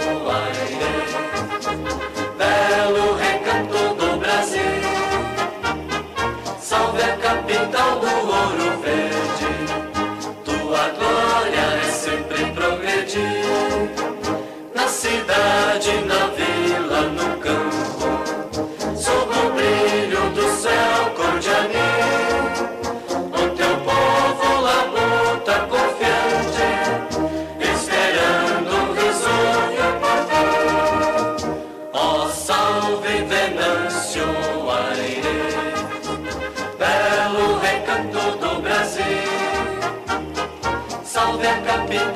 Aire, belo recanto do Brasil. Salve a capital do ouro verde, tua glória é sempre progredir. Na cidade, na vila, no campo, sob o brilho do céu cor de anil, o teu povo labuta confiante, esperando um risonho porvir. Ó, salve Venâncio Aire, belo recanto do Brasil. Salve a capital